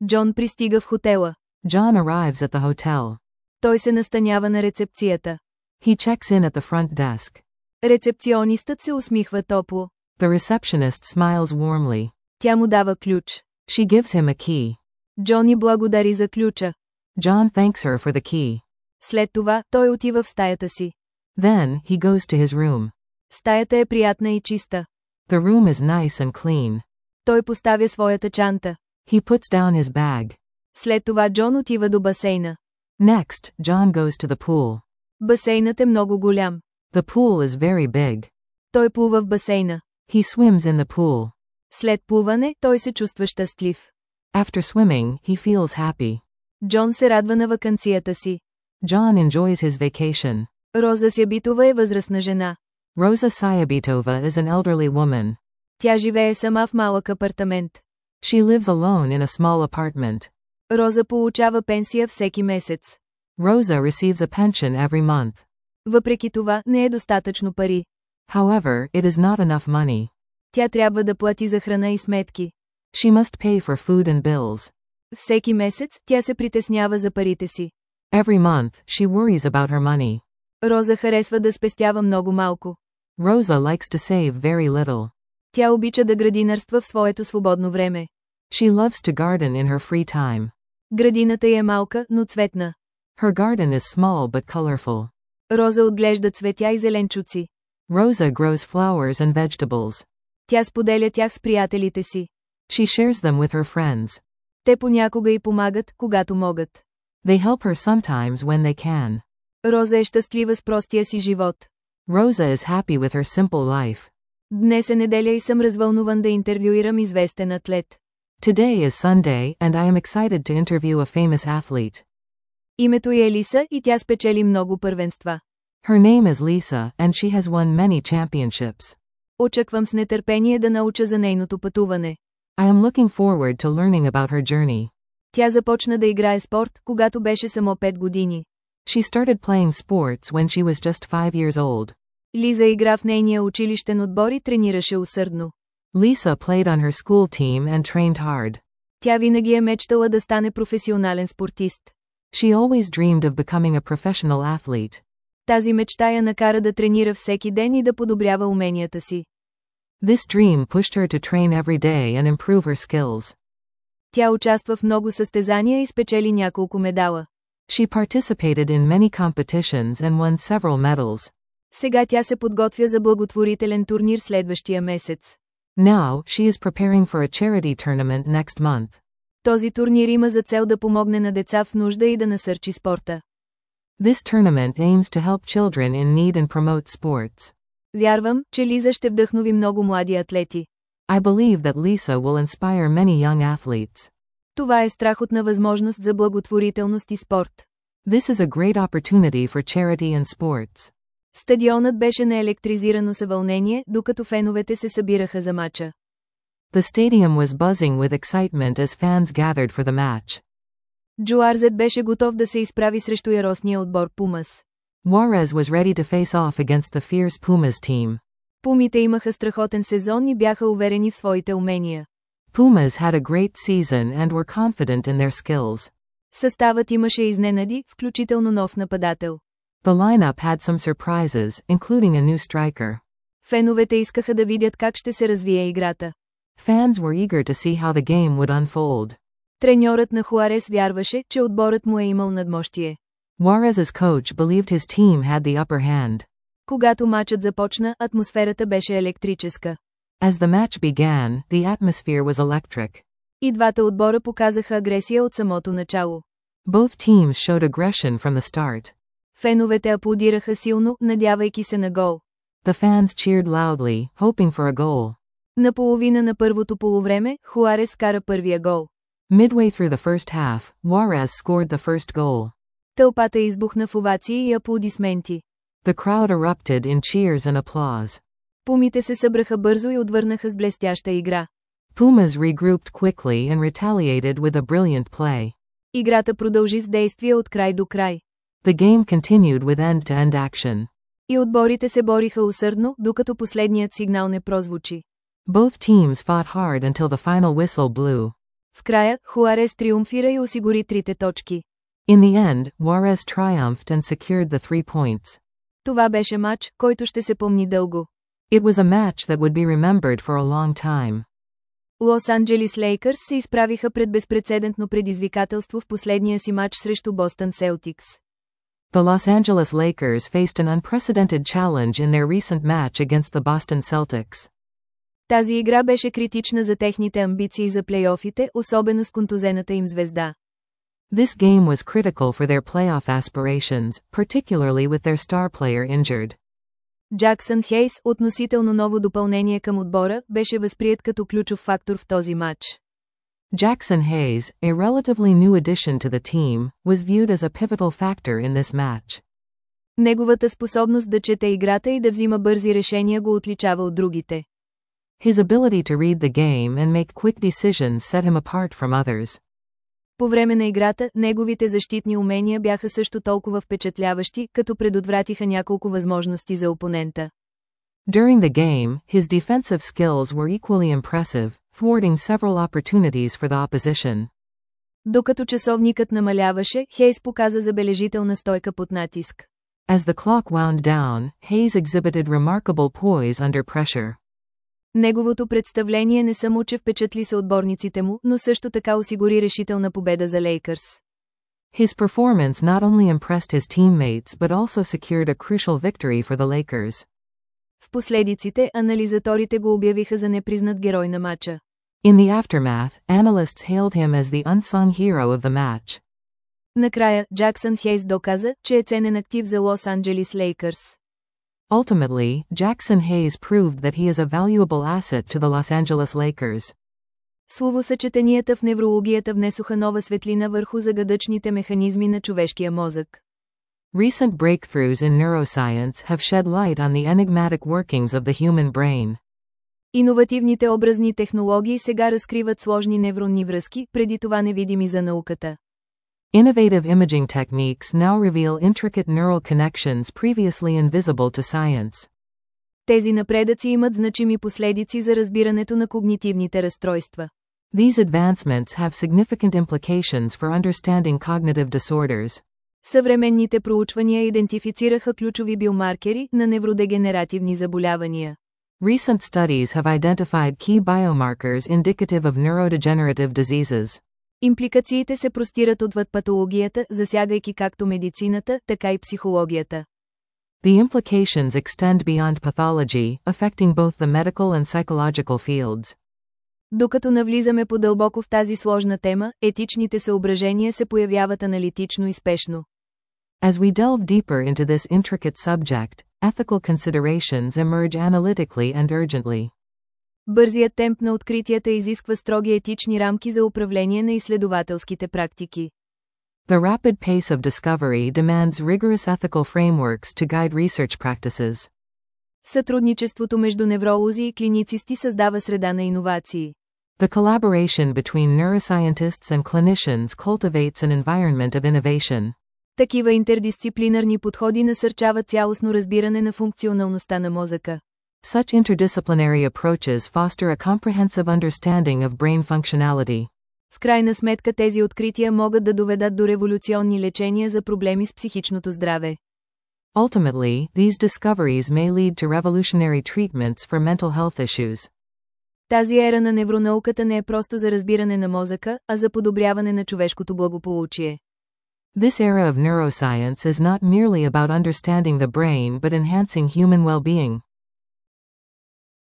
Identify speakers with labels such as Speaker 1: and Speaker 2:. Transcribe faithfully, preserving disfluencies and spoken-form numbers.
Speaker 1: Джон пристига в хотела.
Speaker 2: John arrives at the hotel.
Speaker 1: Той се настанява на рецепцията.
Speaker 2: He checks in at the front desk.
Speaker 1: Рецепционистът се усмихва топло.
Speaker 2: The receptionist smiles warmly.
Speaker 1: Тя му дава ключ.
Speaker 2: She gives him a key.
Speaker 1: Джони благодари за ключа.
Speaker 2: John thanks her for the key.
Speaker 1: След това, той отива в стаята си.
Speaker 2: Then, he goes to his room.
Speaker 1: Стаята е приятна и чиста.
Speaker 2: The room is nice and clean.
Speaker 1: Той поставя своята чанта.
Speaker 2: He puts down his bag.
Speaker 1: След това Джон отива до басейна.
Speaker 2: Next, John goes to the pool.
Speaker 1: Басейнът е много голям.
Speaker 2: The pool is very big.
Speaker 1: Той плува в басейна.
Speaker 2: He swims in the pool.
Speaker 1: След плуване, той се чувства щастлив.
Speaker 2: After swimming, he feels happy.
Speaker 1: Джон се радва на ваканцията си.
Speaker 2: John enjoys his vacation.
Speaker 1: Роза Сябитова е възрастна жена.
Speaker 2: Rosa Sayabitova is an elderly woman.
Speaker 1: Тя живее сама в малък апартамент.
Speaker 2: She lives alone in a small apartment.
Speaker 1: Роза получава пенсия всеки месец.
Speaker 2: Rosa receives a pension every month.
Speaker 1: Въпреки това, не е достатъчно пари.
Speaker 2: However, it is not enough money.
Speaker 1: Тя трябва да плати за храна и сметки.
Speaker 2: She must pay for food and bills.
Speaker 1: Всеки месец, тя се притеснява за парите си.
Speaker 2: Every month, she worries about her money.
Speaker 1: Роза харесва да спестява много малко.
Speaker 2: Rosa likes to save very little.
Speaker 1: Тя обича да градинарства в своето свободно време.
Speaker 2: She loves to garden in her free time.
Speaker 1: Градината й е малка, но цветна.
Speaker 2: Her garden is small but colorful.
Speaker 1: Роза отглежда цветя и зеленчуци.
Speaker 2: Rosa grows flowers and vegetables.
Speaker 1: Тя споделя тях с приятелите си.
Speaker 2: She shares them with her friends.
Speaker 1: Те понякога й помагат, когато могат.
Speaker 2: They help her sometimes when they can.
Speaker 1: Роза е щастлива с простия си живот.
Speaker 2: Rosa is happy with her simple life.
Speaker 1: Днес е неделя и съм развълнуван да интервюирам известен атлет.
Speaker 2: Today is Sunday and I am excited to interview a famous athlete.
Speaker 1: Името й е Лиса и тя спечели много първенства.
Speaker 2: Her name is Lisa and she has won many championships.
Speaker 1: Очаквам с нетърпение да науча за нейното пътуване.
Speaker 2: I am looking forward to learning about her journey.
Speaker 1: Тя започна да играе спорт, когато беше само пет години.
Speaker 2: She started playing sports when she was just five years old.
Speaker 1: Лиза игра в нейния училищен отбор и тренираше усърдно.
Speaker 2: Lisa played on her school team and trained hard.
Speaker 1: Тя винаги е мечтала да стане професионален спортист.
Speaker 2: She always dreamed of becoming a professional athlete.
Speaker 1: Тази мечта я накара да тренира всеки ден и да подобрява уменията си.
Speaker 2: This dream pushed her to train every day and improve her skills.
Speaker 1: Тя участва в много състезания и спечели няколко медала.
Speaker 2: She participated in many competitions and won several medals.
Speaker 1: Сега тя се подготвя за благотворителен турнир следващия месец.
Speaker 2: Now, she is preparing for a charity tournament next month.
Speaker 1: Този турнир има за цел да помогне на деца в нужда и да насърчи спорта.
Speaker 2: This tournament aims to help children in need and promote sports.
Speaker 1: Вярвам, че Лиза ще вдъхнови много млади атлети.
Speaker 2: I believe that Lisa will inspire many young athletes.
Speaker 1: Това е страхотна възможност за благотворителност и спорт.
Speaker 2: This is a great opportunity for charity and sports.
Speaker 1: Стадионът беше наелектризирано с вълнение, докато феновете се събираха за мача.
Speaker 2: The stadium was buzzing with excitement as fans gathered for the match.
Speaker 1: Джуарзет беше готов да се изправи срещу яростния отбор Пумас.
Speaker 2: Juarez was ready to face off against the fierce Pumas team.
Speaker 1: Пумите имаха страхотен сезон и бяха уверени в своите умения.
Speaker 2: Pumas had a great season and were confident in their skills.
Speaker 1: Съставът имаше изненади, включително нов нападател.
Speaker 2: The lineup had some surprises, including a new striker.
Speaker 1: Феновете искаха да видят как ще се развие играта.
Speaker 2: Fans were eager to see how the game would unfold.
Speaker 1: Треньорът на Хуарес вярваше, че отборът му е имал надмощие.
Speaker 2: Juarez's coach believed his team had the upper hand.
Speaker 1: Когато матчът започна, атмосферата беше електрическа.
Speaker 2: As the match began, the atmosphere was electric.
Speaker 1: И двата отбора показаха агресия от самото начало.
Speaker 2: Both teams showed aggression from the start.
Speaker 1: Феновете аплодираха силно, надявайки се на гол.
Speaker 2: The fans cheered loudly, hoping for a goal.
Speaker 1: На половина на първото полувреме, Хуарес вкара първия гол.
Speaker 2: Midway through the first half, Juarez scored the first goal.
Speaker 1: Тълпата избухна в овации и аплодисменти.
Speaker 2: The crowd erupted in cheers and applause.
Speaker 1: Пумите се събраха бързо и отвърнаха с блестяща игра.
Speaker 2: Pumas regrouped quickly and retaliated with a brilliant play.
Speaker 1: Играта продължи с действие от край до край.
Speaker 2: The game continued with end-to-end action.
Speaker 1: И отборите се бориха усърдно, докато последният сигнал не прозвучи.
Speaker 2: Both teams fought hard until the final whistle blew.
Speaker 1: В края, Хуарес триумфира и осигури трите точки.
Speaker 2: In the end, Juarez triumphed and secured the three points.
Speaker 1: Това беше мач, който ще се помни дълго.
Speaker 2: It was a match that would be remembered for a long time.
Speaker 1: Лос Анджелис Лейкърс се изправиха пред безпрецедентно предизвикателство в последния си мач срещу Бостън Селтикс.
Speaker 2: The Los Angeles Lakers faced an unprecedented challenge in their recent match against the Boston Celtics.
Speaker 1: Тази игра беше критична за техните амбиции за плейофите, особено с контузената им звезда.
Speaker 2: This game was critical for their playoff aspirations, particularly with their star player injured.
Speaker 1: Джаксън Хейс, относително ново допълнение към отбора, беше възприет като ключов фактор в този матч.
Speaker 2: Jackson Hayes, a relatively new addition to the team, was viewed as a pivotal factor in this match.
Speaker 1: Неговата способност да чете играта и да взима бързи решения го отличава от другите.
Speaker 2: His ability to read the game and make quick decisions set him apart from others.
Speaker 1: По време на играта, неговите защитни умения бяха също толкова впечатляващи, като предотвратиха няколко възможности за опонента.
Speaker 2: During the game, his defensive skills were equally impressive, thwarting several opportunities for the opposition.
Speaker 1: Докато часовникът намаляваше, Хейс показа забележителна стойка под натиск.
Speaker 2: As the clock wound down, Hayes exhibited remarkable poise under pressure.
Speaker 1: Неговото представление не само че впечатли съотборниците му, но също така осигури решителна победа за Лейкърс.
Speaker 2: His performance not only impressed his teammates but also secured a crucial victory for the Lakers.
Speaker 1: В последиците, анализаторите го обявиха за непризнат герой на матча.
Speaker 2: In the aftermath, analysts hailed him as the unsung hero of the match.
Speaker 1: Накрая, Джаксън Хейс доказа, че е ценен актив за Лос Анджелис Лейкърс.
Speaker 2: Ultimately, Jackson Hayes proved that he is a valuable asset to the Los Angeles Lakers.
Speaker 1: Словосъчетанията в неврологията внесоха нова светлина върху загадъчните механизми на човешкия мозък.
Speaker 2: Recent breakthroughs in neuroscience have shed light on the enigmatic workings of the human brain.
Speaker 1: Иновативните образни технологии сега разкриват сложни невронни връзки, преди това невидими за науката.
Speaker 2: Innovative imaging techniques now reveal intricate neural connections previously invisible to science.
Speaker 1: Тези напредъци имат значими последици за разбирането на когнитивните разстройства.
Speaker 2: These advancements have significant implications for understanding cognitive disorders.
Speaker 1: Съвременните проучвания идентифицираха ключови биомаркери на невродегенеративни заболявания.
Speaker 2: Recent studies have identified key biomarkers indicative of neurodegenerative diseases.
Speaker 1: Импликациите се простират отвъд патологията, засягайки както медицината, така и психологията.
Speaker 2: The implications extend beyond pathology, affecting both the medical and psychological fields.
Speaker 1: Докато навлизаме по-дълбоко в тази сложна тема, етичните съображения се появяват аналитично и спешно.
Speaker 2: As we delve deeper into this intricate subject, ethical considerations emerge analytically and urgently.
Speaker 1: Бързият темп на откритията изисква строги етични рамки за управление на изследователските практики.
Speaker 2: The rapid pace of discovery demands rigorous ethical frameworks to guide research practices.
Speaker 1: Сътрудничеството между невролози и клиницисти създава среда на иновации.
Speaker 2: The collaboration between neuroscientists and clinicians cultivates an environment of innovation.
Speaker 1: Такива интердисциплинарни подходи насърчават цялостно разбиране на функционалността на мозъка.
Speaker 2: Such interdisciplinary approaches foster a comprehensive understanding of brain functionality.
Speaker 1: В крайна сметка тези открития могат да доведат до революционни лечения за проблеми с психичното здраве.
Speaker 2: Ultimately, these discoveries may lead to revolutionary treatments for mental health issues.
Speaker 1: Тази ера на невронауката не е просто за разбиране на мозъка, а за подобряване на човешкото благополучие.
Speaker 2: This era of neuroscience is not merely about understanding the brain but enhancing human well-being.